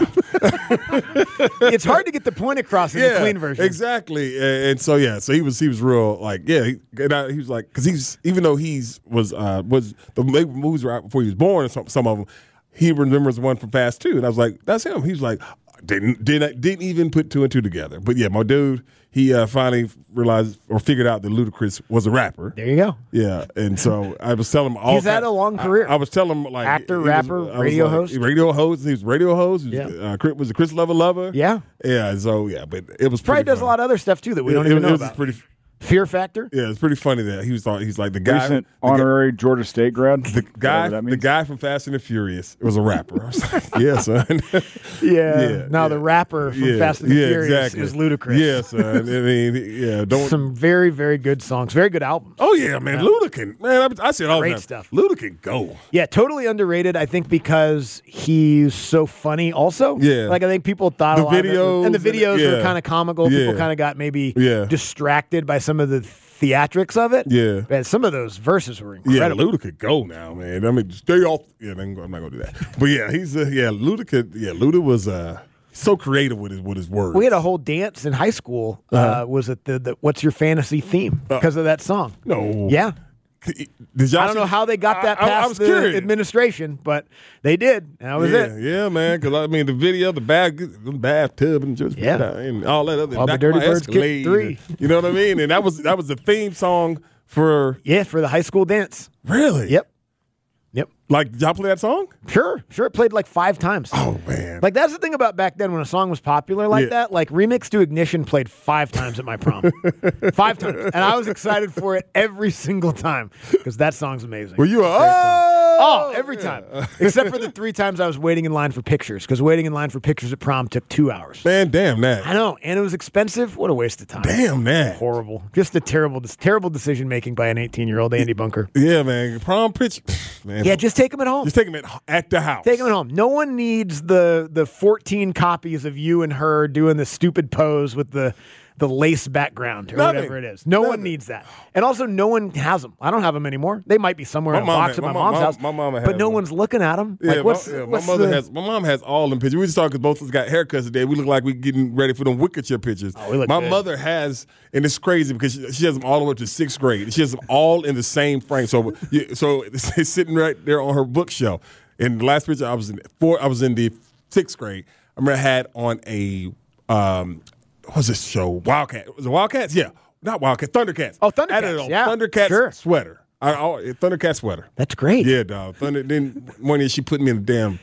It's hard to get the point across in yeah, the clean version. Exactly. And, and so yeah, so he was he was real like yeah. He, and I, he was like because he's even though he's was uh, was the movies were out before he was born and some some of them. He remembers the one from Fast two, and I was like, "That's him." He was like, "Didn't didn't didn't even put two and two together." But yeah, my dude, he uh, finally realized or figured out that Ludacris was a rapper. There you go. Yeah, and so I was telling him all. He's had a long career. I, I was telling him like actor, rapper, was, radio like, host, radio host. He was radio host. He was, yeah. uh, was a Chris Lover lover. Yeah, yeah. So yeah, but it was probably does funny. a lot of other stuff too that we it, don't it, even it know was about. Pretty. Fear Factor? Yeah, it's pretty funny that he was thought he's like the guy recent the honorary guy, Georgia State grad. The guy, the guy from Fast and the Furious was a rapper. I was like, yeah, son. yeah. yeah. Now yeah. the rapper from yeah. Fast and the yeah, Furious exactly. is Ludacris. Yeah, son. I mean, yeah, don't. Some very, very good songs. Very good albums. Oh yeah, man. Yeah. Luda can. Man, I, I said all Great the time. stuff. Luda can go. Yeah, totally underrated. I think because he's so funny. Also, yeah. Like I think people thought the a lot videos of it, and the videos and, yeah. were kind of comical. Yeah. People kind of got maybe yeah. distracted by some of the theatrics of it. Yeah. Man, some of those verses were incredible. Yeah, Luda could go now, man. I mean, stay off. Yeah, I'm not gonna do that. But yeah, he's uh, yeah, Luda could. Yeah, Luda was uh, so creative with his with his words. We had a whole dance in high school. Uh-huh. Uh, was it the, the What's Your Fantasy Theme because uh, of that song? No. Yeah. Did y'all I don't see, know how they got that past I, I was the curious. administration, but they did. And that was yeah, it. Yeah, man. Because I mean, the video, the bag, the bathtub, and just yeah. and all that other. All the Dirty Birds Kick three. You know what I mean? And that was that was the theme song for yeah for the high school dance. Really? Yep. Yep. Like, did y'all play that song? Sure. Sure. It played like five times. Oh, man. Like, that's the thing about back then when a song was popular like yeah. that. Like, Remix to Ignition played five times at my prom. Five times. And I was excited for it every single time because that song's amazing. Were you a, oh! Oh, every time. Yeah. Except for the three times I was waiting in line for pictures because waiting in line for pictures at prom took two hours. Man, damn that. I know. And it was expensive. What a waste of time. Damn that. Horrible. Just a terrible, terrible decision-making by an eighteen-year-old Andy Bunker. Yeah, man. Prom pitch. Man. Yeah, just take him at home. Just take him at, at the house. Take him at home. No one needs the the fourteen copies of you and her doing the stupid pose with the the lace background or Nothing. whatever it is. No Nothing. one needs that. And also, no one has them. I don't have them anymore. They might be somewhere my in a mom box had, at my, my mom's mom, house. My mama but no one. one's looking at them. Yeah, like, what's, my, yeah, what's my mother the, has. My mom has all them pictures. We just talk because both of us got haircuts today. We look like we getting ready for them Wicked Chair pictures. Oh, we look my good. mother has, and it's crazy because she, she has them all the way up to sixth grade. She has them all in the same frame. So, so it's sitting right there on her bookshelf. In the last picture, I was in four. I was in the sixth grade. I remember I had on a um, what was this show? Wildcat. Was it Wildcats? Yeah, not Wildcat. Thundercats. Oh, Thundercats. I had it on yeah, Thundercats sure. sweater. I, I, Thundercat sweater. That's great. Yeah, dog. Thunder. Then one day she put me in a damn.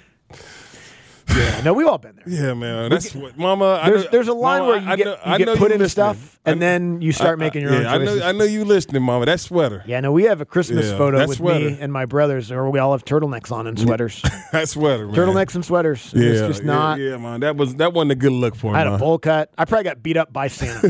Yeah, no, we've all been there. Yeah, man. That's get, what, Mama. I there's, know, there's a line Mama, where you I get, know, you I get know put you into listening. stuff, and I, then you start I, making your yeah, own choices. I know, I know you listening, Mama. That sweater. Yeah, no, we have a Christmas yeah, photo that with sweater. me and my brothers, or we all have turtlenecks on and sweaters. That sweater, man. Turtlenecks and sweaters. Yeah, it's just not. Yeah, yeah, man. That was that wasn't a good look for me. I had man. a bowl cut. I probably got beat up by Santa.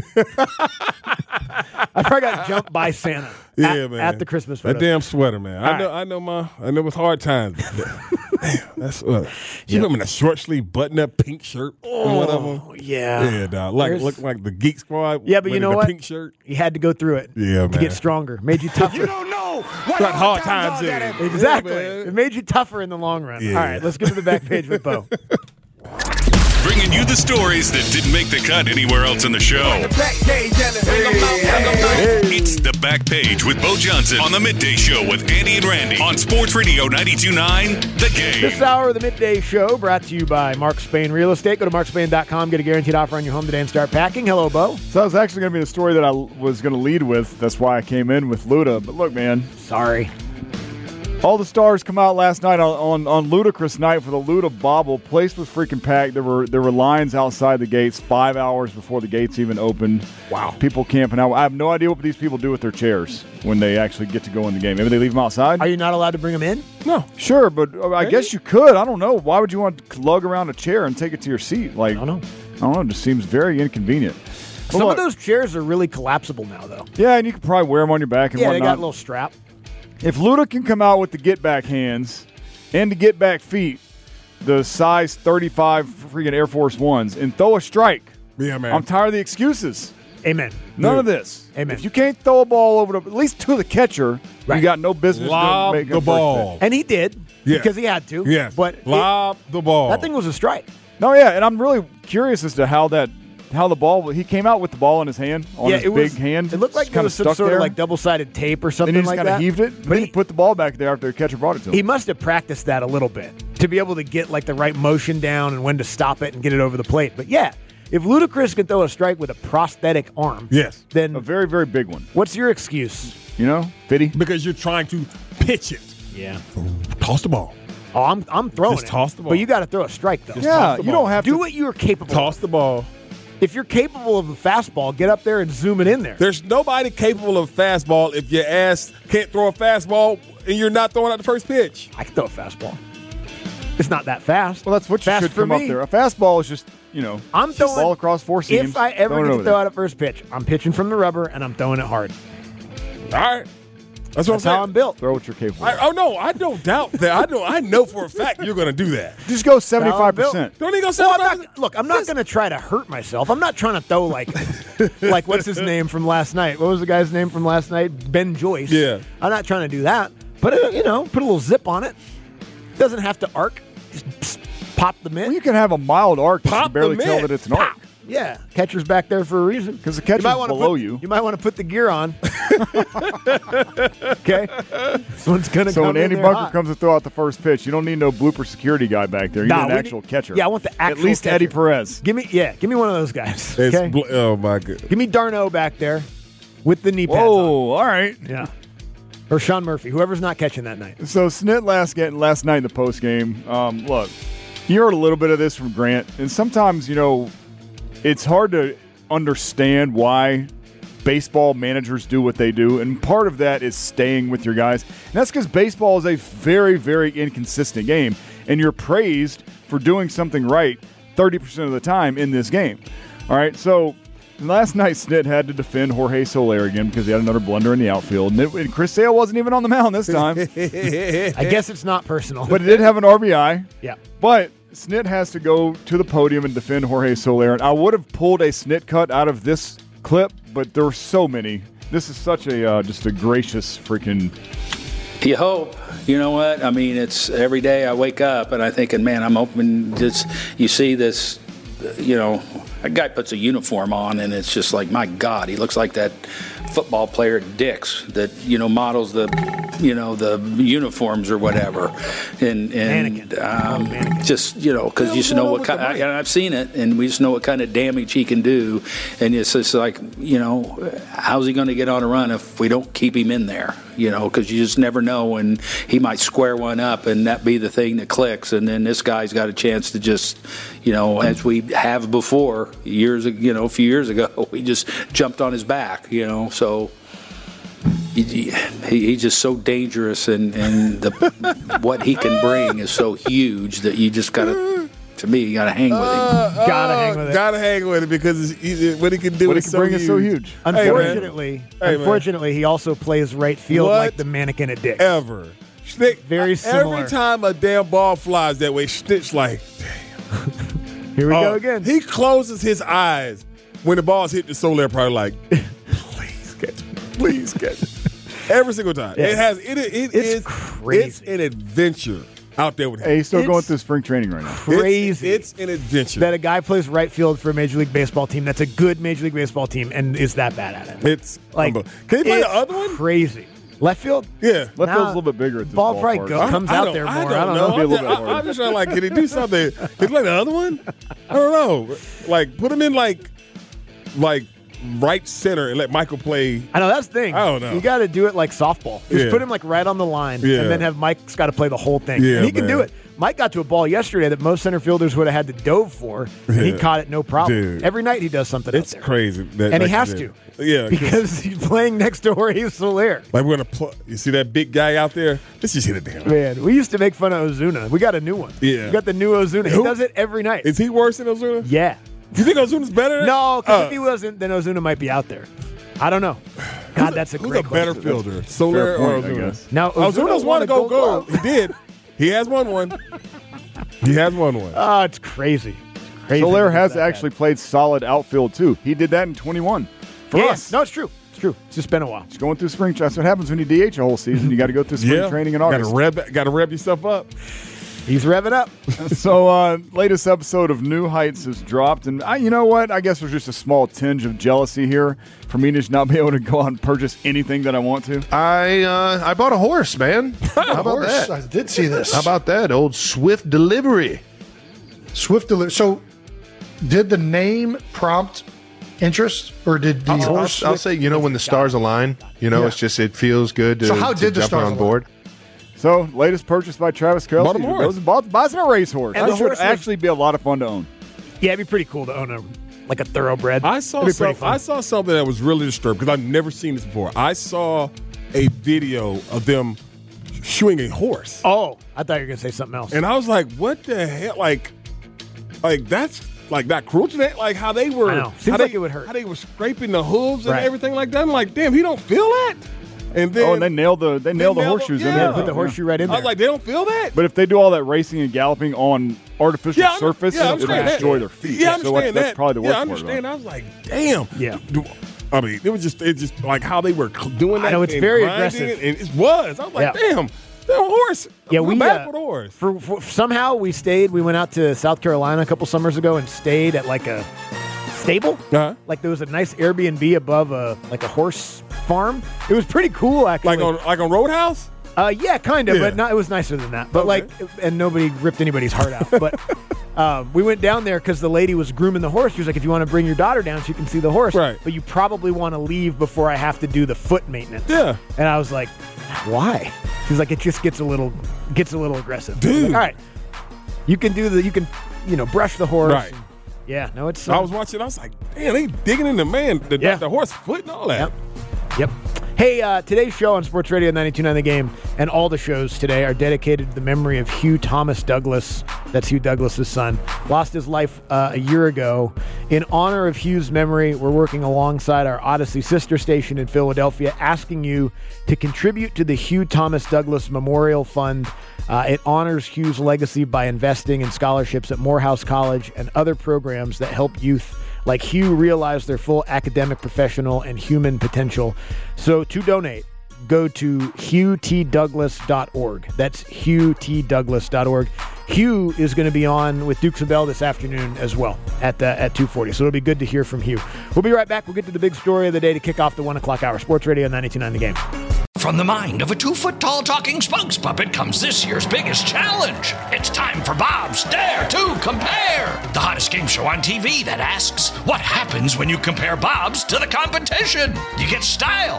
I probably got jumped by Santa. Yeah, at, man. At the Christmas photo. That damn sweater, man. All I know, right. I know, my. I know it was hard times. Damn, that's what. You remember the short sleeve button up pink shirt? Oh, one of them? yeah. Yeah, dog. Like There's- looked like the Geek Squad. Yeah, but you with know the what? Pink shirt. You had to go through it. Yeah, to man. get stronger. Made you tougher. You don't know what Got hard times times are that in. Exactly. Yeah, man. It made you tougher in the long run. Yeah. All right, let's get to the back page with Bo. Bringing you the stories that didn't make the cut anywhere else in the show. It's the Back Page with Bo Johnson on the Midday Show with Andy and Randy on Sports Radio ninety-two point nine The Game. This hour of the Midday Show brought to you by Mark Spain Real Estate. Go to mark spain dot com, get a guaranteed offer on your home today and start packing. Hello, Bo. So that was actually going to be the story that I was going to lead with. That's why I came in with Luda. But look, man. Sorry. All the stars come out last night on, on, on Ludicrous Night for the Luda Bobble. Place was freaking packed. There were there were lines outside the gates five hours before the gates even opened. Wow. People camping out. I have no idea what these people do with their chairs when they actually get to go in the game. Maybe they leave them outside? Are you not allowed to bring them in? No. Sure, but uh, I Maybe. guess you could. I don't know. Why would you want to lug around a chair and take it to your seat? Like, I don't know. I don't know. It just seems very inconvenient. Some Well, of those chairs are really collapsible now, though. Yeah, and you can probably wear them on your back and Yeah, whatnot. they got a little strap. If Luda can come out with the get-back hands and the get-back feet, the size thirty-five freaking Air Force Ones, and throw a strike. Yeah, man. I'm tired of the excuses. Amen. None Dude. of this. Amen. If you can't throw a ball over the, at least to the catcher, Right. you got no business Lob doing- making the a first ball. pitch. And he did Yeah. because he had to. Yes. But it- Lob the ball. that thing was a strike. No, yeah, and I'm really curious as to how that how the ball he came out with the ball in his hand on yeah, his it big was, hand. It looked like kind there of was some stuck sort there. of like double-sided tape or and something he just like kind of that. heaved it, but then he put the ball back there after the catcher brought it to him. He must have practiced that a little bit to be able to get like the right motion down and when to stop it and get it over the plate. But yeah, if Ludacris can throw a strike with a prosthetic arm, Yes. then a very, very big one. what's your excuse? You know, Fitty? Because you're trying to pitch it. Yeah. Toss the ball. Oh, I'm I'm throwing Just it. toss the ball. But you got to throw a strike though. Just Yeah, toss the you ball. don't have Do to. what you are capable Toss of. the ball. If you're capable of a fastball, get up there and zoom it in there. There's nobody capable of fastball if your ass can't throw a fastball and you're not throwing out the first pitch. I can throw a fastball. It's not that fast. Well, that's what you Fast should for come up me. there. A fastball is just, you know, I'm just throwing ball across four seams. If I ever throwing it get to over throw there. out a first pitch, I'm pitching from the rubber and I'm throwing it hard. All right. That's what That's I'm saying. how I'm built. Throw what you're capable I, of. oh no, I don't doubt that. I know. I know for a fact you're going to do that. Just go seventy-five percent. Don't even go Well, seventy-five. I'm not, look, I'm not going to try to hurt myself. I'm not trying to throw like, like what's his name from last night? What was the guy's name from last night? Ben Joyce. Yeah. I'm not trying to do that. Put it, you know, put a little zip on it. Doesn't have to arc. Just psst, pop the mitt. Well, you can have a mild arc. Pop you can barely the tell mitt. that it's an arc. Yeah, catcher's back there for a reason. Because the catcher's wanna below put, you. You might want to put the gear on. Okay, this one's gonna So come when in Andy there Bunker hot. comes to throw out the first pitch, you don't need no blooper security guy back there. You Nah, need an we actual need- catcher. Yeah, I want the At actual least catcher. Eddie Perez. Give me, yeah, give me one of those guys. It's Okay, bl- oh my god. give me Darno back there with the knee pads on. Whoa, all right. Yeah, or Sean Murphy, whoever's not catching that night. So Snit last get last night in the post game. Um, look, you heard a little bit of this from Grant, and sometimes you know it's hard to understand why baseball managers do what they do, and part of that is staying with your guys. And that's because baseball is a very, very inconsistent game, and you're praised for doing something right thirty percent of the time in this game. All right, so last night Snit had to defend Jorge Soler again because he had another blunder in the outfield, and, it, and Chris Sale wasn't even on the mound this time. I guess it's not personal. But it did have an R B I. Yeah. But Snit has to go to the podium and defend Jorge Soler. And I would have pulled a Snit cut out of this clip, but there were so many. This is such a uh, just a gracious freaking. You hope. You know what? I mean, it's every day I wake up and I'm thinking, man, I'm hoping just you see this, you know, a guy puts a uniform on and it's just like, my God, he looks like that football player at Dick's that, you know, models the, you know, the uniforms or whatever. And, and um, just, you know, because you just know what kind, I, and I've seen it, and we just know what kind of damage he can do. And it's just like, you know, how's he going to get on a run if we don't keep him in there? You know, because you just never know, and he might square one up, and that be the thing that clicks. And then this guy's got a chance to just, you know, as we have before years, you know, a few years ago, we just jumped on his back. You know, so he, he, he's just so dangerous, and and the what he can bring is so huge that you just gotta. To me, you gotta hang with him. Uh, Gotta uh, hang with it. Gotta hang with it because it's, he, what he can do What he is can so bring huge. is so huge. Hey, man. Unfortunately, Hey, man. unfortunately, he also plays right field What? like the mannequin at Dick's. Ever. Schnick, Very similar. Every time a damn ball flies that way, Schnick's like, Here we oh, go again. He closes his eyes when the ball's hit the Soler, probably like, please catch it. Please catch it. Every single time. Yeah. It has it, it, it It's is crazy. It's an adventure out there with him. Hey, he's still It's going through spring training right now. Crazy. It's, it's an adventure. that a guy plays right field for a Major League Baseball team that's a good Major League Baseball team and is that bad at it. It's Like, unbelievable. Can he play it's the other one? Crazy. Left field? Yeah. Left Nah, field's a little bit bigger at this ball ballpark. probably go- comes out there more. I don't, I don't know. know. Be a I'm, little just, bit I, more. I'm just trying to like, can he do something? Can he play the other one? I don't know. Like, put him in like, like right center and let Michael play. I know that's the thing. I don't know. You got to do it like softball. Just Yeah. put him like right on the line, Yeah. and then have Mike's got to play the whole thing. Yeah, and he can man. do it. Mike got to a ball yesterday that most center fielders would have had to dove for, and he Yeah. caught it no problem. Dude. Every night he does something. It's out there. crazy. That, and like he has you to. said. Yeah. Because he's playing next to Jorge Soler. Like we're gonna pl- you see that big guy out there? Let's just hit it down. Man, we used to make fun of Ozuna. We got a new one. Yeah. We got the new Ozuna. He Who? does it every night. Is he worse than Ozuna? Yeah. Do you think Ozuna's better? Than No, because Uh, if he wasn't, then Ozuna might be out there. I don't know. God, that's a Who's great a better question. fielder, Soler or point, I Ozuna? guess. Now, Ozuna's Ozuna's won a gold gold glove. glove. He did. He has won one. He has won one. Oh, it's crazy. crazy Soler that has it's that actually bad. played solid outfield, too. He did that in twenty-one for Yeah, us. No, it's true. It's true. It's just been a while. Just going through spring. That's what happens when you D H a whole season. You got to go through spring Yeah. training in Got August. to rev. Got to rev yourself up. He's revving up. So, uh, latest episode of New Heights has dropped, and I, you know what? I guess there's just a small tinge of jealousy here for me to just not be able to go out and purchase anything that I want to. I uh, I bought a horse, man. How about Horse, that? I did see this. How about that? Old Swift Delivery. Swift delivery. So, did the name prompt interest, or did the I'll, I'll, horse? I'll say, you know, when the stars align, you know, Yeah. it's just, it feels good to, So how to did the jump stars on board. So, latest purchase by Travis Kelce. Bought a horse. Goes and bought, buys him a racehorse. And That the should horse was- actually be a lot of fun to own. Yeah, it'd be pretty cool to own a like a thoroughbred. I saw It'd be pretty some, fun. I saw something that was really disturbed because I've never seen this before. I saw a video of them shoeing a horse, Oh, I thought you were gonna say something else. and I was like, "What the hell?" Like, like that's like not cruel to that. Like how they were, I know. Seems how like they, it would hurt. How they were scraping the hooves and Right. everything like that. I'm like, damn, he don't feel that. And then Oh, and they nailed the they nailed the nailed horseshoes them, in yeah. there. Put the horseshoe right in I there. was like, they don't feel that. But if they do all that racing and galloping on artificial Yeah, I know- surface, yeah, I it'll understand that. destroy their feet. Yeah, I so understand that's, that's that. probably the yeah, worst I part understand. about I was like, damn. Yeah. Do- I mean, it was just it just like how they were cl- doing that. I know, it's and very grinding aggressive. it, and it was. I was like, Yeah. damn, that horse. Yeah, I'm we back uh, with a horse. For, for somehow we stayed. We went out to South Carolina a couple summers ago and stayed at like a stable. Uh-huh. Like there was a nice Airbnb above a like a horse farm. It was pretty cool actually. Like on like on Roadhouse. Uh, yeah, kind of, Yeah. but not, it was nicer than that. But Okay. like, and nobody ripped anybody's heart out. But um, we went down there because the lady was grooming the horse. She was like, "If you want to bring your daughter down, she can see the horse. Right. But you probably want to leave before I have to do the foot maintenance." Yeah. And I was like, "Why?" She's like, "It just gets a little gets a little aggressive." I was Dude. like, all right, you can do the you can you know brush the horse. Right. and- yeah. No, it's. I uh, was watching. I was like, damn, they digging in the man, the, Yeah. the horse foot and all that. Yep. Yep. Hey, uh, today's show on Sports Radio ninety-two point nine The Game and all the shows today are dedicated to the memory of Hugh Thomas Douglas. That's Hugh Douglas's son. Lost his life uh, a year ago. In honor of Hugh's memory, we're working alongside our Odyssey sister station in Philadelphia, asking you to contribute to the Hugh Thomas Douglas Memorial Fund. Uh, it honors Hugh's legacy by investing in scholarships at Morehouse College and other programs that help youth like Hugh realize their full academic, professional, and human potential. So to donate, go to hugh t douglas dot org. That's hugh t douglas dot org. Hugh is going to be on with Dukes and Bell this afternoon as well at uh, at two forty. So it'll be good to hear from Hugh. We'll be right back. We'll get to the big story of the day to kick off the one o'clock hour. Sports Radio ninety-two point nine The Game. From the mind of a two-foot-tall talking spokes puppet comes this year's biggest challenge. It's time for Bob's Dare to Compare, the hottest game show on T V that asks, what happens when you compare Bob's to the competition? You get style.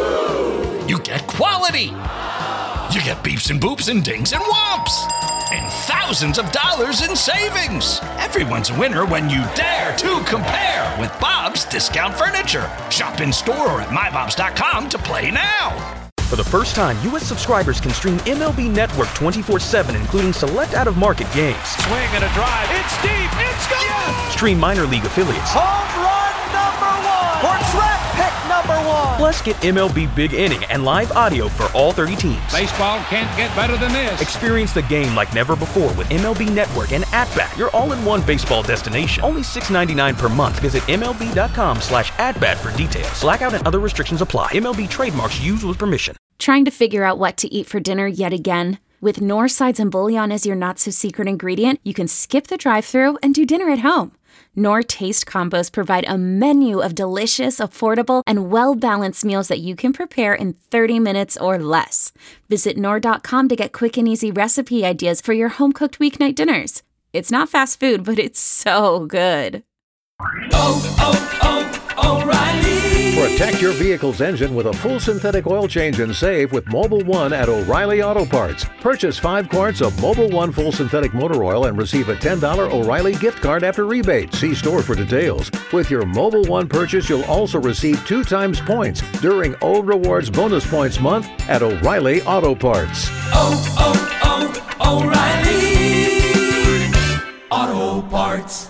You get quality. You get beeps and boops and dings and whomps. And thousands of dollars in savings. Everyone's a winner when you dare to compare with Bob's Discount Furniture. Shop in store or at my bobs dot com to play now. For the first time, U S subscribers can stream M L B Network twenty-four seven, including select out-of-market games. Swing and a drive. It's deep. It's gone. Stream minor league affiliates. Home run number one. Or draft pick number one. Plus, get M L B Big Inning and live audio for all thirty teams. Baseball can't get better than this. Experience the game like never before with M L B Network and At-Bat, your all-in-one baseball destination. Only six dollars and ninety-nine cents per month. Visit M L B dot com slash at-bat for details. Blackout and other restrictions apply. M L B trademarks used with permission. Trying to figure out what to eat for dinner yet again? With Knorr sides and bouillon as your not-so-secret ingredient, you can skip the drive-thru and do dinner at home. Knorr Taste Combos provide a menu of delicious, affordable, and well-balanced meals that you can prepare in thirty minutes or less. Visit Knorr dot com to get quick and easy recipe ideas for your home-cooked weeknight dinners. It's not fast food, but it's so good. Oh, oh, O'Reilly. Protect your vehicle's engine with a full synthetic oil change and save with Mobil one at O'Reilly Auto Parts. Purchase five quarts of Mobil one full synthetic motor oil and receive a ten dollars O'Reilly gift card after rebate. See store for details. With your Mobil one purchase, you'll also receive two times points during O Rewards Bonus Points Month at O'Reilly Auto Parts. Oh, oh, oh, O'Reilly Auto Parts.